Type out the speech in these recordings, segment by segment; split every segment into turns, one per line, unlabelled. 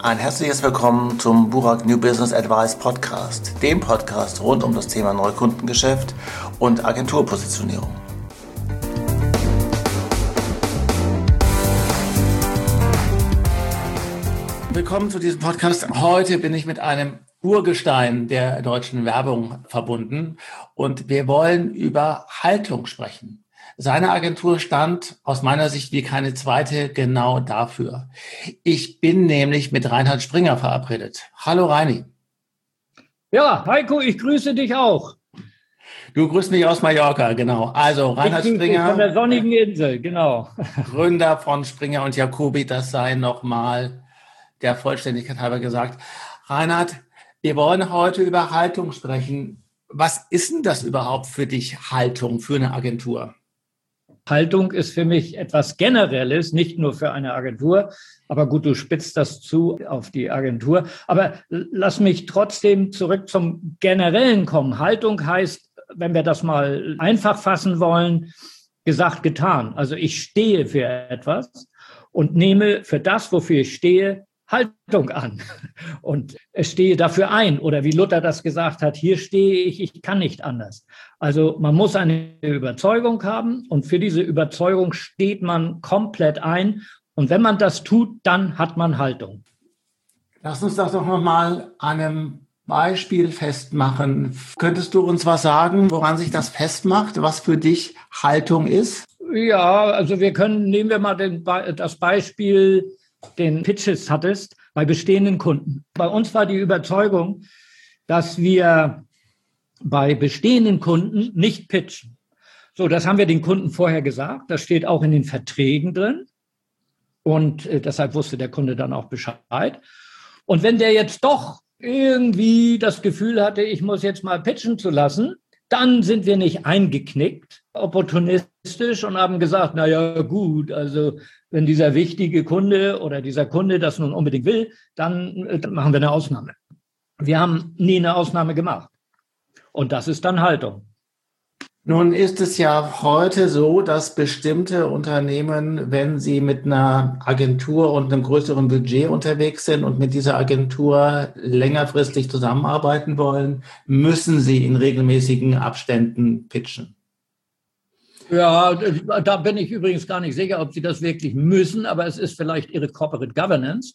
Ein herzliches Willkommen zum Burak New Business Advice Podcast, dem Podcast rund um das Thema Neukundengeschäft und Agenturpositionierung. Willkommen zu diesem Podcast. Heute bin ich mit einem Urgestein der deutschen Werbung verbunden und wir wollen über Haltung sprechen. Seine Agentur stand aus meiner Sicht wie keine zweite genau dafür. Ich bin nämlich mit Reinhard Springer verabredet. Hallo Reini.
Ja, Heiko, ich grüße dich auch.
Du grüßt mich aus Mallorca, genau. Also Reinhard Springer.
Von der sonnigen Insel, genau.
Gründer von Springer und Jacobi, das sei nochmal der Vollständigkeit halber gesagt. Reinhard, wir wollen heute über Haltung sprechen. Was ist denn das überhaupt für dich, Haltung für eine Agentur?
Haltung ist für mich etwas Generelles, nicht nur für eine Agentur. Aber gut, du spitzt das zu auf die Agentur. Aber lass mich trotzdem zurück zum Generellen kommen. Haltung heißt, wenn wir das mal einfach fassen wollen, gesagt, getan. Also ich stehe für etwas und nehme für das, wofür ich stehe, Haltung an und stehe dafür ein. Oder wie Luther das gesagt hat, hier stehe ich kann nicht anders. Also man muss eine Überzeugung haben und für diese Überzeugung steht man komplett ein. Und wenn man das tut, dann hat man Haltung.
Lass uns das doch nochmal an einem Beispiel festmachen. Könntest du uns was sagen, woran sich das festmacht, was für dich Haltung ist?
Ja, also nehmen wir mal das Beispiel, den Pitches hattest, bei bestehenden Kunden. Bei uns war die Überzeugung, dass wir bei bestehenden Kunden nicht pitchen. So, das haben wir den Kunden vorher gesagt. Das steht auch in den Verträgen drin. Und deshalb wusste der Kunde dann auch Bescheid. Und wenn der jetzt doch irgendwie das Gefühl hatte, ich muss jetzt mal pitchen zu lassen, dann sind wir nicht eingeknickt, opportunistisch und haben gesagt, na ja, gut, also wenn dieser wichtige Kunde oder dieser Kunde das nun unbedingt will, dann machen wir eine Ausnahme. Wir haben nie eine Ausnahme gemacht. Und das ist dann Haltung.
Nun ist es ja heute so, dass bestimmte Unternehmen, wenn sie mit einer Agentur und einem größeren Budget unterwegs sind und mit dieser Agentur längerfristig zusammenarbeiten wollen, müssen sie in regelmäßigen Abständen pitchen.
Ja, da bin ich übrigens gar nicht sicher, ob sie das wirklich müssen, aber es ist vielleicht ihre Corporate Governance.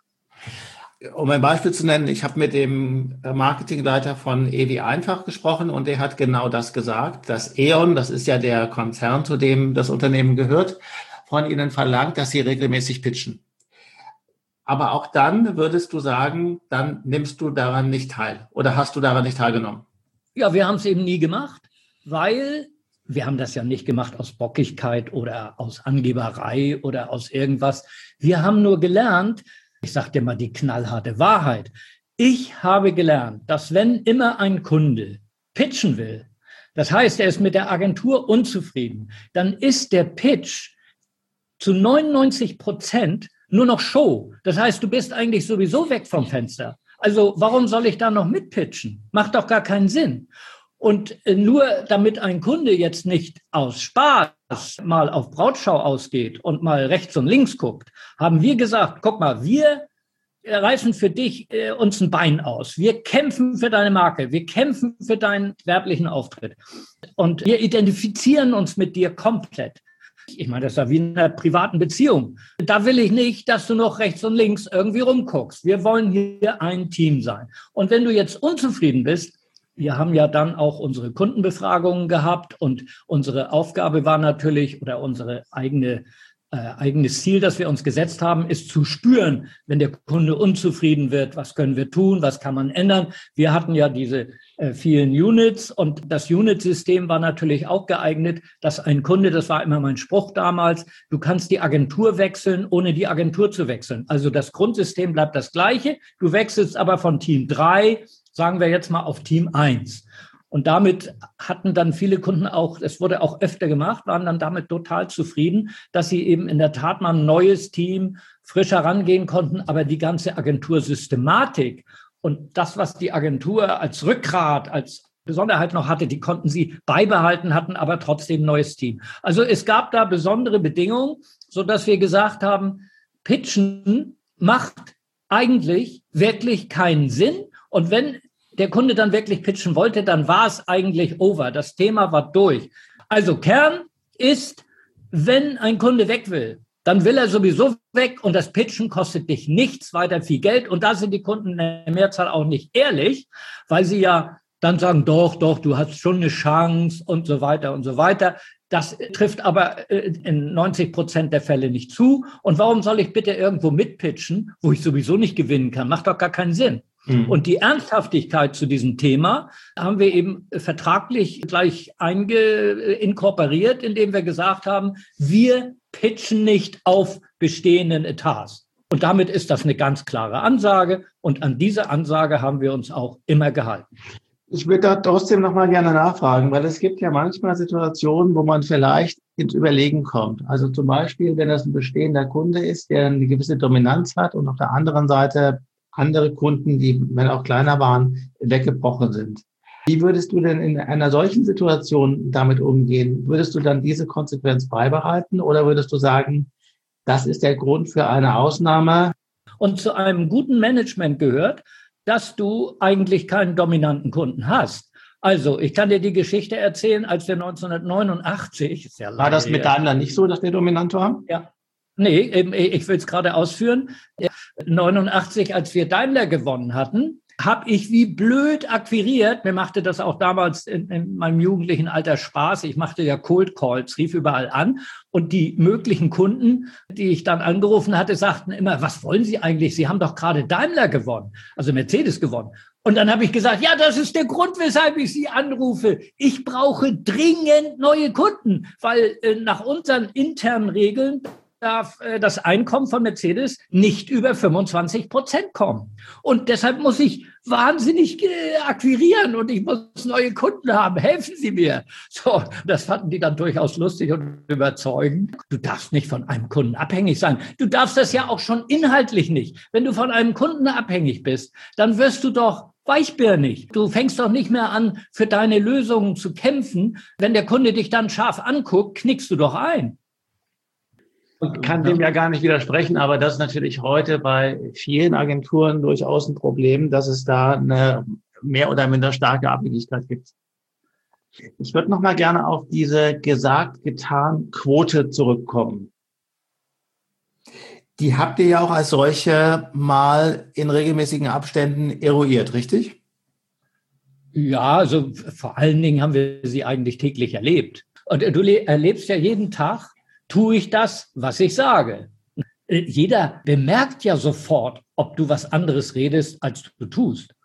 Um ein Beispiel zu nennen, ich habe mit dem Marketingleiter von EWI Einfach gesprochen und der hat genau das gesagt, dass E.ON, das ist ja der Konzern, zu dem das Unternehmen gehört, von ihnen verlangt, dass sie regelmäßig pitchen. Aber auch dann würdest du sagen, dann nimmst du daran nicht teil oder hast du daran nicht teilgenommen?
Ja, wir haben es eben nie gemacht, weil wir haben das ja nicht gemacht aus Bockigkeit oder aus Angeberei oder aus irgendwas. Wir haben nur gelernt, ich sage dir mal die knallharte Wahrheit. Ich habe gelernt, dass wenn immer ein Kunde pitchen will, das heißt, er ist mit der Agentur unzufrieden, dann ist der Pitch zu 99% nur noch Show. Das heißt, du bist eigentlich sowieso weg vom Fenster. Also warum soll ich da noch mitpitchen? Macht doch gar keinen Sinn. Und nur damit ein Kunde jetzt nicht aus Spaß mal auf Brautschau ausgeht und mal rechts und links guckt, haben wir gesagt, guck mal, wir reißen für dich uns ein Bein aus. Wir kämpfen für deine Marke. Wir kämpfen für deinen werblichen Auftritt. Und wir identifizieren uns mit dir komplett. Ich meine, das ist ja wie in einer privaten Beziehung. Da will ich nicht, dass du noch rechts und links irgendwie rumguckst. Wir wollen hier ein Team sein. Und wenn du jetzt unzufrieden bist, wir haben ja dann auch unsere Kundenbefragungen gehabt und unsere Aufgabe war natürlich oder unsere eigenes Ziel, das wir uns gesetzt haben, ist zu spüren, wenn der Kunde unzufrieden wird, was können wir tun, was kann man ändern. Wir hatten ja diese vielen Units und das Unit-System war natürlich auch geeignet, dass ein Kunde, das war immer mein Spruch damals, du kannst die Agentur wechseln, ohne die Agentur zu wechseln. Also das Grundsystem bleibt das gleiche, du wechselst aber von Team 3, sagen wir jetzt mal auf Team 1. Und damit hatten dann viele Kunden auch, es wurde auch öfter gemacht, waren dann damit total zufrieden, dass sie eben in der Tat mal ein neues Team frisch herangehen konnten, aber die ganze Agentursystematik und das, was die Agentur als Rückgrat, als Besonderheit noch hatte, die konnten sie beibehalten, hatten aber trotzdem ein neues Team. Also es gab da besondere Bedingungen, sodass wir gesagt haben, Pitchen macht eigentlich wirklich keinen Sinn. Und wenn der Kunde dann wirklich pitchen wollte, dann war es eigentlich over. Das Thema war durch. Also Kern ist, wenn ein Kunde weg will, dann will er sowieso weg und das Pitchen kostet dich nichts weiter viel Geld. Und da sind die Kunden in der Mehrzahl auch nicht ehrlich, weil sie ja dann sagen, doch, du hast schon eine Chance und so weiter und so weiter. Das trifft aber in 90% der Fälle nicht zu. Und warum soll ich bitte irgendwo mitpitchen, wo ich sowieso nicht gewinnen kann? Macht doch gar keinen Sinn. Und die Ernsthaftigkeit zu diesem Thema haben wir eben vertraglich gleich inkorporiert, indem wir gesagt haben, wir pitchen nicht auf bestehenden Etats. Und damit ist das eine ganz klare Ansage. Und an diese Ansage haben wir uns auch immer gehalten.
Ich würde da trotzdem noch mal gerne nachfragen, weil es gibt ja manchmal Situationen, wo man vielleicht ins Überlegen kommt. Also zum Beispiel, wenn das ein bestehender Kunde ist, der eine gewisse Dominanz hat und auf der anderen Seite andere Kunden, die, wenn auch kleiner waren, weggebrochen sind. Wie würdest du denn in einer solchen Situation damit umgehen? Würdest du dann diese Konsequenz beibehalten oder würdest du sagen, das ist der Grund für eine Ausnahme?
Und zu einem guten Management gehört, dass du eigentlich keinen dominanten Kunden hast. Also, ich kann dir die Geschichte erzählen, als wir 1989, ist ja
war das mit Daimler nicht so, dass der dominant war?
Ja. Nee, ich will es gerade ausführen. 89, als wir Daimler gewonnen hatten, habe ich wie blöd akquiriert. Mir machte das auch damals in meinem jugendlichen Alter Spaß. Ich machte ja Cold Calls, rief überall an. Und die möglichen Kunden, die ich dann angerufen hatte, sagten immer, was wollen Sie eigentlich? Sie haben doch gerade Daimler gewonnen, also Mercedes gewonnen. Und dann habe ich gesagt, ja, das ist der Grund, weshalb ich Sie anrufe. Ich brauche dringend neue Kunden, weil nach unseren internen Regeln darf das Einkommen von Mercedes nicht über 25% kommen. Und deshalb muss ich wahnsinnig akquirieren und ich muss neue Kunden haben. Helfen Sie mir. So, das fanden die dann durchaus lustig und überzeugend. Du darfst nicht von einem Kunden abhängig sein. Du darfst das ja auch schon inhaltlich nicht. Wenn du von einem Kunden abhängig bist, dann wirst du doch weichbirnig. Du fängst doch nicht mehr an, für deine Lösungen zu kämpfen. Wenn der Kunde dich dann scharf anguckt, knickst du doch ein.
Ich kann dem ja gar nicht widersprechen, aber das ist natürlich heute bei vielen Agenturen durchaus ein Problem, dass es da eine mehr oder minder starke Abhängigkeit gibt. Ich würde noch mal gerne auf diese Gesagt-Getan-Quote zurückkommen. Die habt ihr ja auch als solche mal in regelmäßigen Abständen eruiert, richtig?
Ja, also vor allen Dingen haben wir sie eigentlich täglich erlebt. Und du erlebst ja jeden Tag, tue ich das, was ich sage. Jeder bemerkt ja sofort, ob du was anderes redest, als du tust.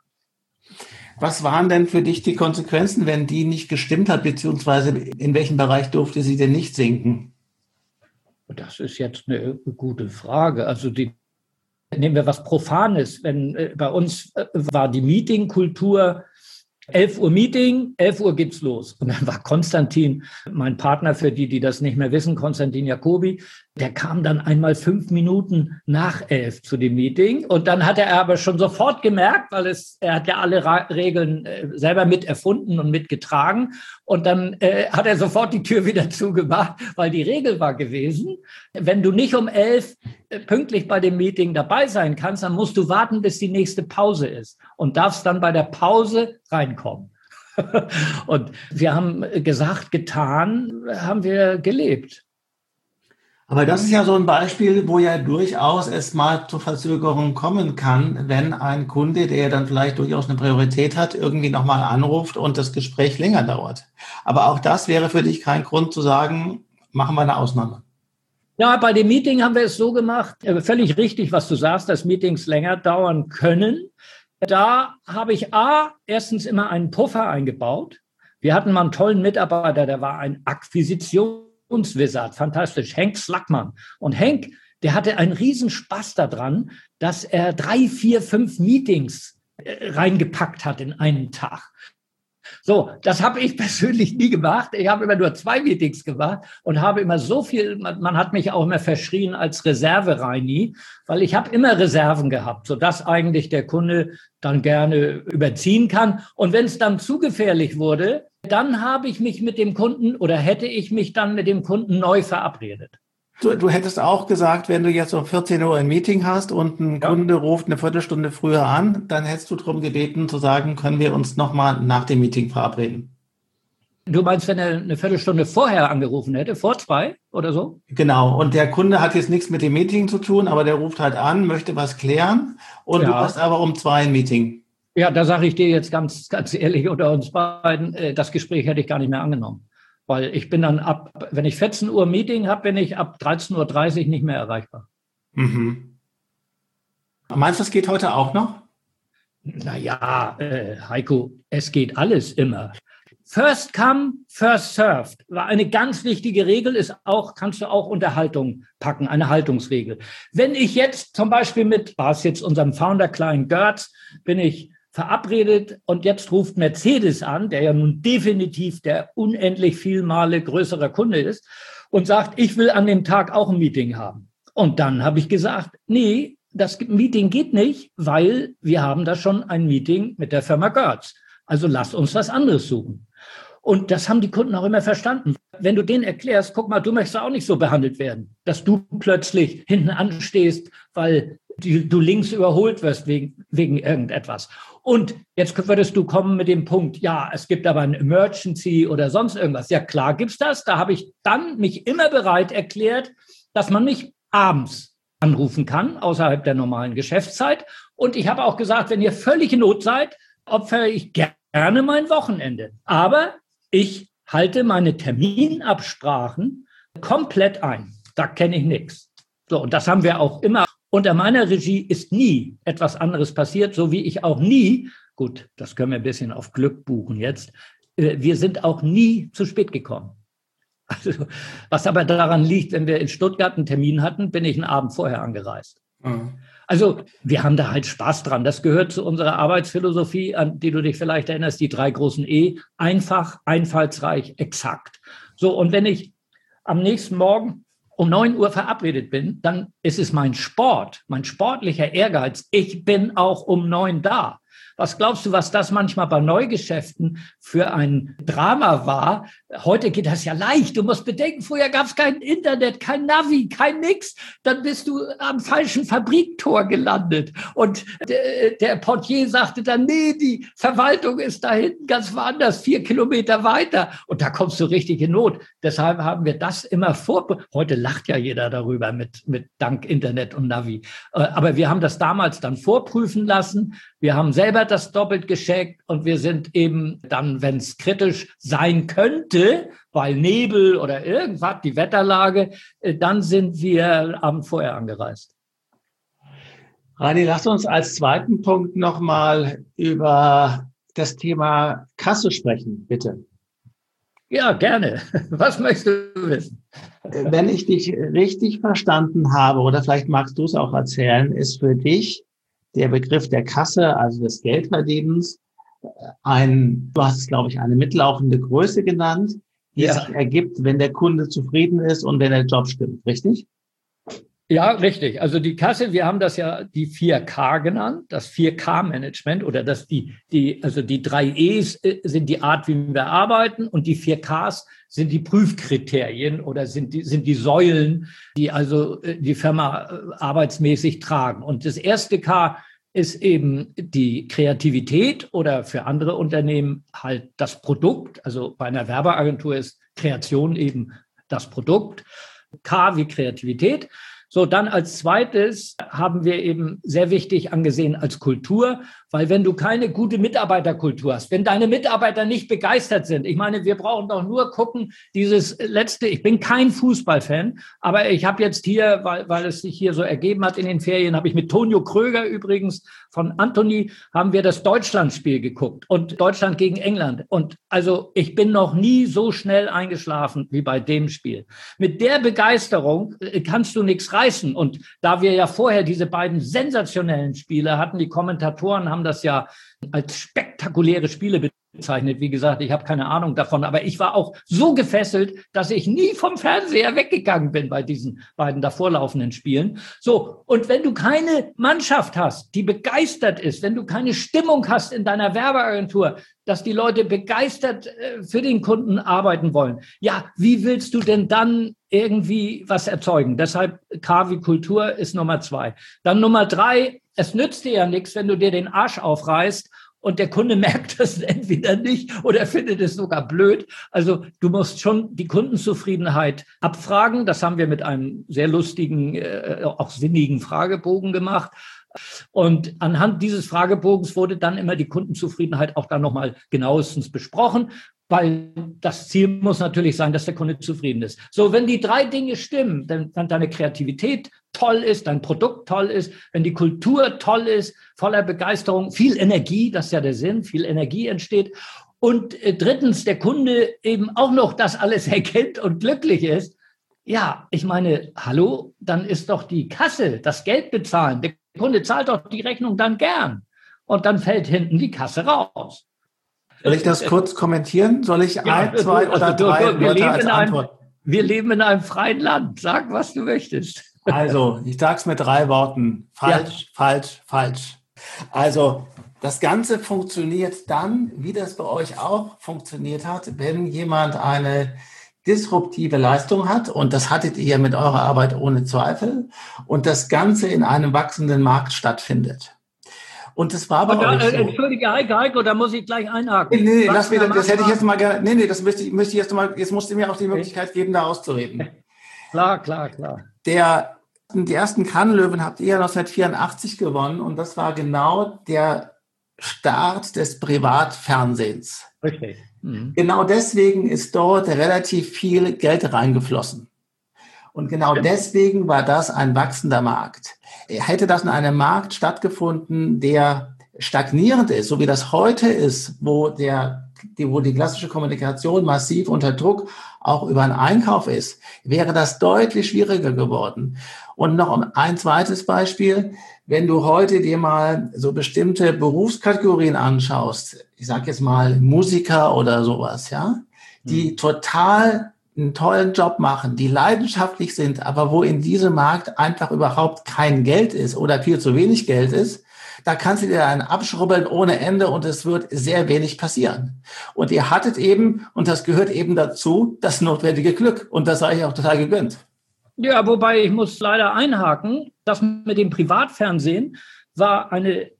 Was waren denn für dich die Konsequenzen, wenn die nicht gestimmt hat, beziehungsweise in welchem Bereich durfte sie denn nicht sinken?
Das ist jetzt eine gute Frage. Also nehmen wir was Profanes. Bei uns war die Meetingkultur 11 Uhr Meeting, 11 Uhr geht's los. Und dann war Konstantin, mein Partner, für die das nicht mehr wissen, Konstantin Jacobi, der kam dann einmal 5 Minuten nach 11 zu dem Meeting. Und dann hat er aber schon sofort gemerkt, weil er hat ja alle Regeln selber mit erfunden und mitgetragen. Und dann hat er sofort die Tür wieder zugemacht, weil die Regel war gewesen, wenn du nicht um 11 pünktlich bei dem Meeting dabei sein kannst, dann musst du warten, bis die nächste Pause ist und darfst dann bei der Pause reinkommen. Und wir haben gesagt, getan, haben wir gelebt.
Aber das ist ja so ein Beispiel, wo ja durchaus es mal zu Verzögerungen kommen kann, wenn ein Kunde, der dann vielleicht durchaus eine Priorität hat, irgendwie nochmal anruft und das Gespräch länger dauert. Aber auch das wäre für dich kein Grund zu sagen, machen wir eine Ausnahme.
Ja, bei dem Meeting haben wir es so gemacht, völlig richtig, was du sagst, dass Meetings länger dauern können. Da habe ich erstens immer einen Puffer eingebaut. Wir hatten mal einen tollen Mitarbeiter, der war ein Akquisitionswizard, fantastisch, Henk Slackmann. Und Henk, der hatte einen Riesenspaß daran, dass er 3, 4, 5 Meetings reingepackt hat in einen Tag. So, das habe ich persönlich nie gemacht. Ich habe immer nur 2 Meetings gemacht und habe immer so viel, man hat mich auch immer verschrien als Reserve-Reini, weil ich habe immer Reserven gehabt, sodass eigentlich der Kunde dann gerne überziehen kann. Und wenn es dann zu gefährlich wurde, dann habe ich mich mit dem Kunden oder hätte ich mich dann mit dem Kunden neu verabredet.
Du hättest auch gesagt, wenn du jetzt um 14 Uhr ein Meeting hast und ein Kunde ruft eine Viertelstunde früher an, dann hättest du darum gebeten zu sagen, können wir uns nochmal nach dem Meeting verabreden.
Du meinst, wenn er eine Viertelstunde vorher angerufen hätte, vor 2 oder so?
Genau. Und der Kunde hat jetzt nichts mit dem Meeting zu tun, aber der ruft halt an, möchte was klären und du hast aber um 2 ein Meeting.
Ja, da sage ich dir jetzt ganz ehrlich unter uns beiden, das Gespräch hätte ich gar nicht mehr angenommen. Weil ich bin dann wenn ich 14 Uhr Meeting habe, bin ich ab 13:30 Uhr nicht mehr erreichbar.
Mhm. Meinst du, das geht heute auch noch?
Naja, Heiko, es geht alles immer. First come, first served war eine ganz wichtige Regel, kannst du auch Unterhaltung packen, eine Haltungsregel. Wenn ich jetzt zum Beispiel war es jetzt unserem Founder Klein Görz, bin ich verabredet und jetzt ruft Mercedes an, der ja nun definitiv der unendlich viel Male größere Kunde ist und sagt, ich will an dem Tag auch ein Meeting haben. Und dann habe ich gesagt, nee, das Meeting geht nicht, weil wir haben da schon ein Meeting mit der Firma Görz. Also lasst uns was anderes suchen. Und das haben die Kunden auch immer verstanden. Wenn du denen erklärst, guck mal, du möchtest auch nicht so behandelt werden, dass du plötzlich hinten anstehst, weil du links überholt wirst wegen irgendetwas. Und jetzt würdest du kommen mit dem Punkt, ja, es gibt aber ein Emergency oder sonst irgendwas. Ja, klar gibt's das. Da habe ich dann mich immer bereit erklärt, dass man mich abends anrufen kann, außerhalb der normalen Geschäftszeit. Und ich habe auch gesagt, wenn ihr völlig in Not seid, opfere ich gerne mein Wochenende. Aber ich halte meine Terminabsprachen komplett ein. Da kenne ich nichts. So, und das haben wir auch immer. Unter meiner Regie ist nie etwas anderes passiert, so wie ich auch nie, gut, das können wir ein bisschen auf Glück buchen jetzt, wir sind auch nie zu spät gekommen. Also, was aber daran liegt, wenn wir in Stuttgart einen Termin hatten, bin ich einen Abend vorher angereist. Mhm. Also wir haben da halt Spaß dran. Das gehört zu unserer Arbeitsphilosophie, an die du dich vielleicht erinnerst, die 3 großen E. Einfach, einfallsreich, exakt. So, und wenn ich am nächsten Morgen um 9 Uhr verabredet bin, dann ist es mein Sport, mein sportlicher Ehrgeiz. Ich bin auch um 9 da. Was glaubst du, was das manchmal bei Neugeschäften für ein Drama war? Heute geht das ja leicht. Du musst bedenken, früher gab es kein Internet, kein Navi, kein nix. Dann bist du am falschen Fabriktor gelandet. Und der Portier sagte dann, nee, die Verwaltung ist da hinten ganz woanders, 4 Kilometer weiter. Und da kommst du richtig in Not. Deshalb haben wir das immer Heute lacht ja jeder darüber mit dank Internet und Navi. Aber wir haben das damals dann vorprüfen lassen. Wir haben selber das doppelt gecheckt und wir sind eben dann, wenn es kritisch sein könnte, weil Nebel oder irgendwas, die Wetterlage, dann sind wir Abend vorher angereist.
Rani, lass uns als zweiten Punkt nochmal über das Thema Kasse sprechen, bitte.
Ja, gerne. Was möchtest du wissen?
Wenn ich dich richtig verstanden habe, oder vielleicht magst du es auch erzählen, ist für dich der Begriff der Kasse, also des Geldverdienens, du hast es, glaube ich, eine mitlaufende Größe genannt, die sich ergibt, wenn der Kunde zufrieden ist und wenn der Job stimmt, richtig?
Ja, richtig. Also die Kasse, wir haben das ja die 4K genannt, das 4K-Management oder also die 3 E's sind die Art, wie wir arbeiten und die 4Ks sind die Prüfkriterien oder sind die Säulen, die also die Firma arbeitsmäßig tragen. Und das erste K ist eben die Kreativität oder für andere Unternehmen halt das Produkt. Also bei einer Werbeagentur ist Kreation eben das Produkt. K wie Kreativität. So, dann als zweites haben wir eben sehr wichtig angesehen als Kultur, weil wenn du keine gute Mitarbeiterkultur hast, wenn deine Mitarbeiter nicht begeistert sind, ich meine, wir brauchen doch nur gucken, ich bin kein Fußballfan, aber ich habe jetzt hier, weil es sich hier so ergeben hat in den Ferien, habe ich mit Tonio Kröger übrigens von Anthony, haben wir das Deutschlandspiel geguckt und Deutschland gegen England. Und also ich bin noch nie so schnell eingeschlafen wie bei dem Spiel. Mit der Begeisterung kannst du nichts reißen. Und da wir ja vorher diese beiden sensationellen Spiele hatten, die Kommentatoren haben das ja als spektakuläre Spiele aufgezeichnet. Wie gesagt, ich habe keine Ahnung davon, aber ich war auch so gefesselt, dass ich nie vom Fernseher weggegangen bin bei diesen beiden davorlaufenden Spielen. So, und wenn du keine Mannschaft hast, die begeistert ist, wenn du keine Stimmung hast in deiner Werbeagentur, dass die Leute begeistert für den Kunden arbeiten wollen, ja, wie willst du denn dann irgendwie was erzeugen? Deshalb K wie Kultur ist Nummer 2. Dann Nummer 3, es nützt dir ja nichts, wenn du dir den Arsch aufreißt und der Kunde merkt das entweder nicht oder findet es sogar blöd. Also du musst schon die Kundenzufriedenheit abfragen. Das haben wir mit einem sehr lustigen, auch sinnigen Fragebogen gemacht. Und anhand dieses Fragebogens wurde dann immer die Kundenzufriedenheit auch dann nochmal genauestens besprochen, weil das Ziel muss natürlich sein, dass der Kunde zufrieden ist. So, wenn die 3 Dinge stimmen, dann deine Kreativität toll ist, dein Produkt toll ist, wenn die Kultur toll ist, voller Begeisterung, viel Energie, das ist ja der Sinn, viel Energie entsteht. Und drittens, der Kunde eben auch noch das alles erkennt und glücklich ist. Ja, ich meine, hallo, dann ist doch die Kasse, das Geld bezahlen. Der Kunde zahlt doch die Rechnung dann gern. Und dann fällt hinten die Kasse raus.
Soll ich das kurz kommentieren? Soll ich 1, 2 oder 3 Wörter als Antwort?
Wir leben in einem freien Land. Sag, was du möchtest.
Also, ich sage es mit 3 Worten. Falsch, falsch, falsch. Also, das Ganze funktioniert dann, wie das bei euch auch funktioniert hat, wenn jemand eine disruptive Leistung hat. Und das hattet ihr mit eurer Arbeit ohne Zweifel. Und das Ganze in einem wachsenden Markt stattfindet. Und das war bei euch so.
Entschuldige, Heiko, da muss ich gleich einhaken.
Nee, lass mir, das hätte ich jetzt mal gerne. Nee, das möchte ich jetzt mal. Jetzt musst du mir auch die Möglichkeit geben, da auszureden.
Klar.
Die ersten Kannenlöwen habt ihr ja 1984 gewonnen und das war genau der Start des Privatfernsehens.
Richtig. Mhm.
Genau deswegen ist dort relativ viel Geld reingeflossen. Und genau deswegen war das ein wachsender Markt. Hätte das in einem Markt stattgefunden, der stagnierend ist, so wie das heute ist, wo die klassische Kommunikation massiv unter Druck auch über einen Einkauf ist, wäre das deutlich schwieriger geworden. Und noch ein zweites Beispiel, wenn du heute dir mal so bestimmte Berufskategorien anschaust, ich sage jetzt mal Musiker oder sowas, ja, die total einen tollen Job machen, die leidenschaftlich sind, aber wo in diesem Markt einfach überhaupt kein Geld ist oder viel zu wenig Geld ist, da kannst du dir einen abschrubbeln ohne Ende und es wird sehr wenig passieren. Und ihr hattet eben, und das gehört eben dazu, das notwendige Glück. Und das sei ich auch total gegönnt.
Ja, wobei ich muss leider einhaken, das mit dem Privatfernsehen war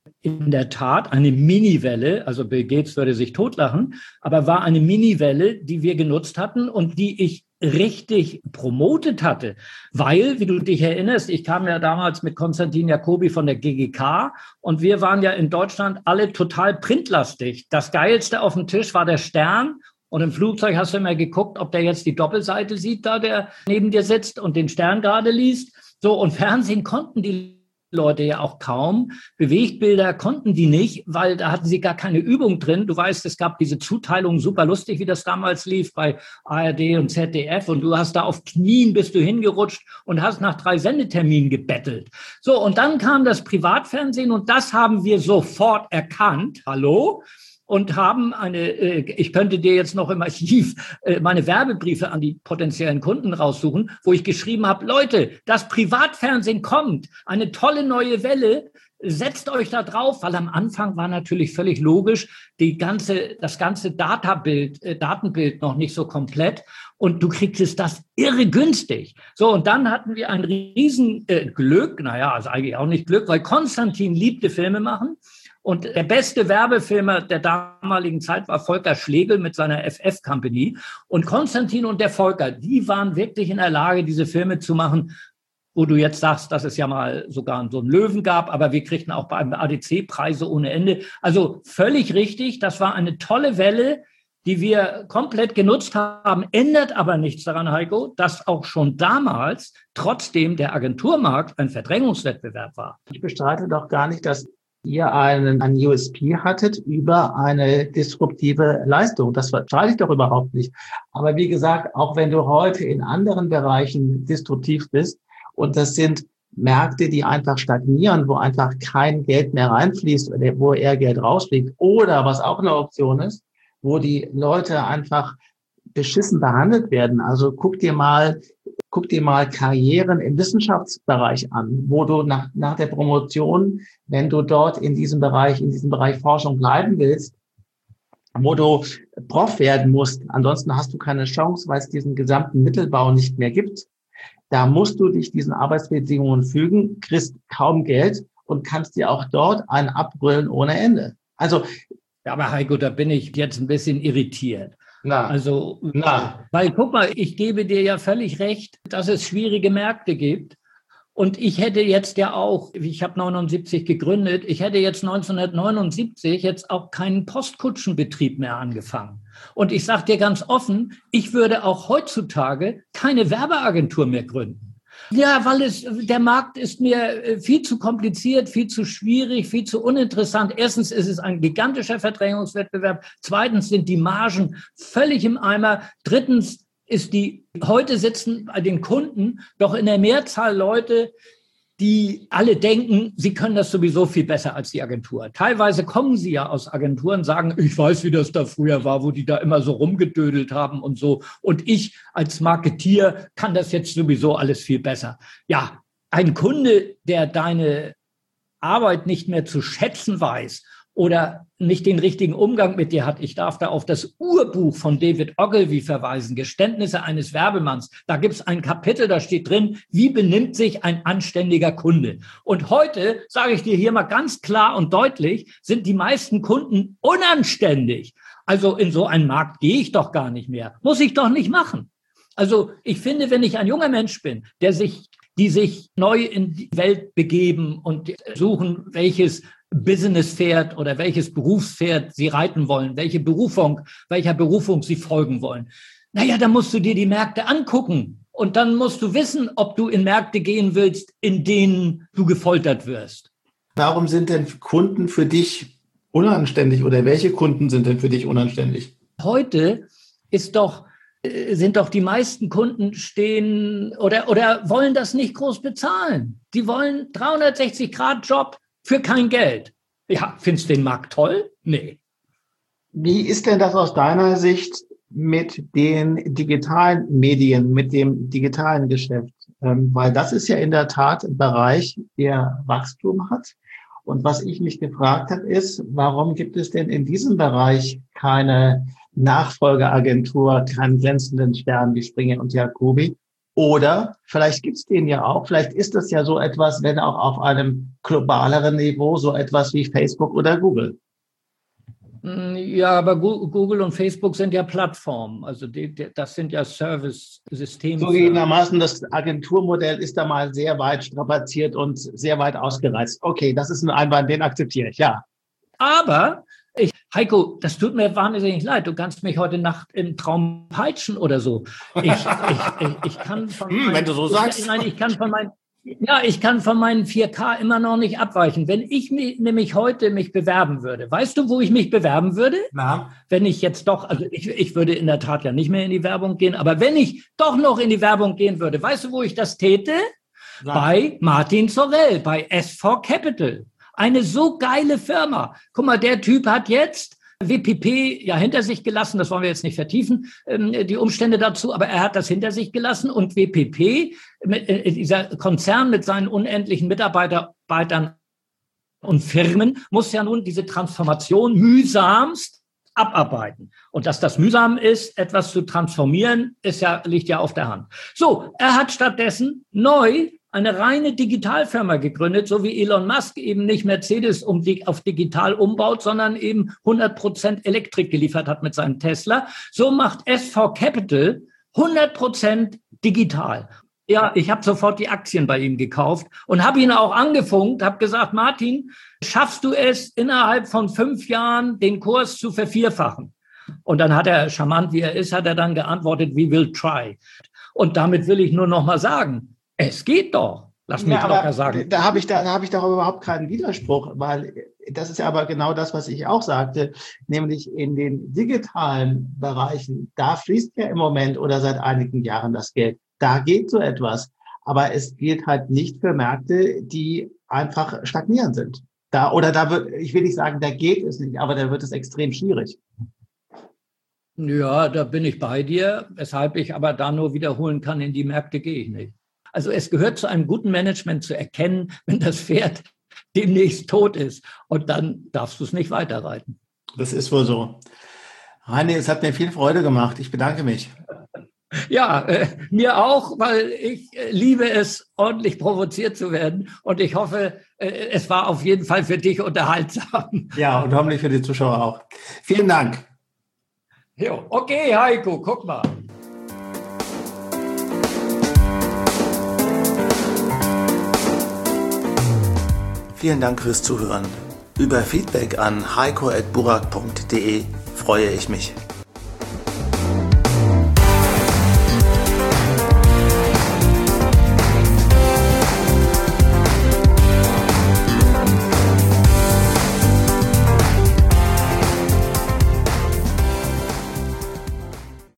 in der Tat eine Miniwelle, also Bill Gates würde sich totlachen, aber war eine Miniwelle, die wir genutzt hatten und die ich richtig promotet hatte, weil, wie du dich erinnerst, ich kam ja damals mit Konstantin Jacobi von der GGK und wir waren ja in Deutschland alle total printlastig. Das Geilste auf dem Tisch war der Stern und im Flugzeug hast du immer geguckt, ob der jetzt die Doppelseite sieht, da der neben dir sitzt und den Stern gerade liest. So, und Fernsehen konnten die Leute ja auch kaum. Bewegtbilder konnten die nicht, weil da hatten sie gar keine Übung drin. Du weißt, es gab diese Zuteilung, super lustig, wie das damals lief bei ARD und ZDF und du hast da auf Knien bist du hingerutscht und hast nach 3 Sendeterminen gebettelt. So, und dann kam das Privatfernsehen und das haben wir sofort erkannt. Hallo? Und haben ich könnte dir jetzt noch im Archiv meine Werbebriefe an die potenziellen Kunden raussuchen, wo ich geschrieben habe, Leute, das Privatfernsehen kommt, eine tolle neue Welle, setzt euch da drauf, weil am Anfang war natürlich völlig logisch, das ganze Datenbild noch nicht so komplett und du kriegst das irre günstig. So, und dann hatten wir ein riesen Glück, also eigentlich auch nicht Glück, weil Konstantin liebte Filme machen. Und der beste Werbefilmer der damaligen Zeit war Volker Schlegel mit seiner FF Company. Und Konstantin und der Volker, die waren wirklich in der Lage, diese Filme zu machen, wo du jetzt sagst, dass es ja mal sogar so einen Löwen gab, aber wir kriegten auch beim ADC Preise ohne Ende. Also völlig richtig, das war eine tolle Welle, die wir komplett genutzt haben, ändert aber nichts daran, Heiko, dass auch schon damals trotzdem der Agenturmarkt ein Verdrängungswettbewerb war.
Ich bestreite doch gar nicht, dass ihr einen USP hattet über eine disruptive Leistung. Das bestreite ich doch überhaupt nicht. Aber wie gesagt, auch wenn du heute in anderen Bereichen disruptiv bist, und das sind Märkte, die einfach stagnieren, wo einfach kein Geld mehr reinfließt, wo eher Geld rausfliegt, oder was auch eine Option ist, wo die Leute einfach beschissen behandelt werden. Also guck dir mal Karrieren im Wissenschaftsbereich an, wo du nach der Promotion, wenn du dort in diesem Bereich Forschung bleiben willst, wo du Prof werden musst. Ansonsten hast du keine Chance, weil es diesen gesamten Mittelbau nicht mehr gibt. Da musst du dich diesen Arbeitsbedingungen fügen, kriegst kaum Geld und kannst dir auch dort einen abbrüllen ohne Ende. Also,
ja, aber Heiko, da bin ich jetzt ein bisschen irritiert. Weil guck mal, ich gebe dir ja völlig recht, dass es schwierige Märkte gibt. Und ich hätte jetzt ja auch, ich habe 79 gegründet, ich hätte jetzt 1979 jetzt auch keinen Postkutschenbetrieb mehr angefangen. Und ich sage dir ganz offen, ich würde auch heutzutage keine Werbeagentur mehr gründen. Ja, weil der Markt ist mir viel zu kompliziert, viel zu schwierig, viel zu uninteressant. Erstens ist es ein gigantischer Verdrängungswettbewerb. Zweitens sind die Margen völlig im Eimer. Drittens heute sitzen bei den Kunden doch in der Mehrzahl Leute, die alle denken, sie können das sowieso viel besser als die Agentur. Teilweise kommen sie ja aus Agenturen, sagen, ich weiß, wie das da früher war, wo die da immer so rumgedödelt haben und so. Und ich als Marketier kann das jetzt sowieso alles viel besser. Ja, ein Kunde, der deine Arbeit nicht mehr zu schätzen weiß oder nicht den richtigen Umgang mit dir hat. Ich darf da auf das Urbuch von David Ogilvy verweisen, Geständnisse eines Werbemanns. Da gibt es ein Kapitel, da steht drin, wie benimmt sich ein anständiger Kunde? Und heute, sage ich dir hier mal ganz klar und deutlich, sind die meisten Kunden unanständig. Also in so einen Markt gehe ich doch gar nicht mehr. Muss ich doch nicht machen. Also ich finde, wenn ich ein junger Mensch bin, die sich neu in die Welt begeben und suchen, welches Businesspferd oder welches Berufspferd sie reiten wollen, welcher Berufung sie folgen wollen. Naja, da musst du dir die Märkte angucken und dann musst du wissen, ob du in Märkte gehen willst, in denen du gefoltert wirst.
Warum sind denn Kunden für dich unanständig oder welche Kunden sind denn für dich unanständig?
Heute sind doch die meisten Kunden stehen oder wollen das nicht groß bezahlen. Die wollen 360-Grad-Job für kein Geld. Ja, findest du den Markt toll? Nee.
Wie ist denn das aus deiner Sicht mit den digitalen Medien, mit dem digitalen Geschäft? Weil das ist ja in der Tat ein Bereich, der Wachstum hat. Und was ich mich gefragt habe, ist, warum gibt es denn in diesem Bereich keine Nachfolgeagentur, keinen glänzenden Stern wie Springer und Jacobi? Oder vielleicht gibt es den ja auch, vielleicht ist das ja so etwas, wenn auch auf einem globaleren Niveau, so etwas wie Facebook oder Google.
Ja, aber Google und Facebook sind ja Plattformen, also das sind ja Service-Systeme.
Zugegebenermaßen, das Agenturmodell ist da mal sehr weit strapaziert und sehr weit ausgereizt. Okay, das ist ein Einwand, den akzeptiere ich, ja.
Aber Heiko, das tut mir wahnsinnig leid. Du kannst mich heute Nacht im Traum peitschen oder so. Ich kann von
wenn du so sagst.
Nein, ich kann von meinen 4K immer noch nicht abweichen. Wenn ich nämlich heute mich bewerben würde, weißt du, wo ich mich bewerben würde?
Na?
Wenn ich jetzt doch, also ich würde in der Tat ja nicht mehr in die Werbung gehen, aber wenn ich doch noch in die Werbung gehen würde, weißt du, wo ich das täte? Bei Martin Sorrell, bei S4 Capital. Eine so geile Firma. Guck mal, der Typ hat jetzt WPP ja hinter sich gelassen. Das wollen wir jetzt nicht vertiefen, die Umstände dazu. Aber er hat das hinter sich gelassen. Und WPP, dieser Konzern mit seinen unendlichen Mitarbeitern und Firmen, muss ja nun diese Transformation mühsamst abarbeiten. Und dass das mühsam ist, etwas zu transformieren, liegt ja auf der Hand. So, er hat stattdessen neu eine reine Digitalfirma gegründet, so wie Elon Musk eben nicht Mercedes auf digital umbaut, sondern eben 100% Elektrik geliefert hat mit seinem Tesla. So macht S4 Capital 100% digital. Ja, ich habe sofort die Aktien bei ihm gekauft und habe ihn auch angefunkt, habe gesagt, Martin, schaffst du es innerhalb von 5 Jahren, den Kurs zu vervierfachen? Und dann hat er, charmant wie er ist, hat er dann geantwortet, we will try. Und damit will ich nur noch mal sagen, es geht doch. Lass mich locker sagen.
Da habe ich doch überhaupt keinen Widerspruch, weil das ist ja aber genau das, was ich auch sagte, nämlich in den digitalen Bereichen, da fließt ja im Moment oder seit einigen Jahren das Geld. Da geht so etwas. Aber es gilt halt nicht für Märkte, die einfach stagnierend sind. Ich will nicht sagen, da geht es nicht, aber da wird es extrem schwierig.
Ja, da bin ich bei dir, weshalb ich aber da nur wiederholen kann, in die Märkte gehe ich nicht. Also es gehört zu einem guten Management zu erkennen, wenn das Pferd demnächst tot ist und dann darfst du es nicht weiterreiten.
Das ist wohl so. Heini, es hat mir viel Freude gemacht. Ich bedanke mich.
Ja, mir auch, weil ich liebe es, ordentlich provoziert zu werden. Und ich hoffe, es war auf jeden Fall für dich unterhaltsam.
Ja, und hoffentlich für die Zuschauer auch. Vielen Dank.
Jo, okay, Heiko, guck mal.
Vielen Dank fürs Zuhören. Über Feedback an heiko@burak.de freue ich mich.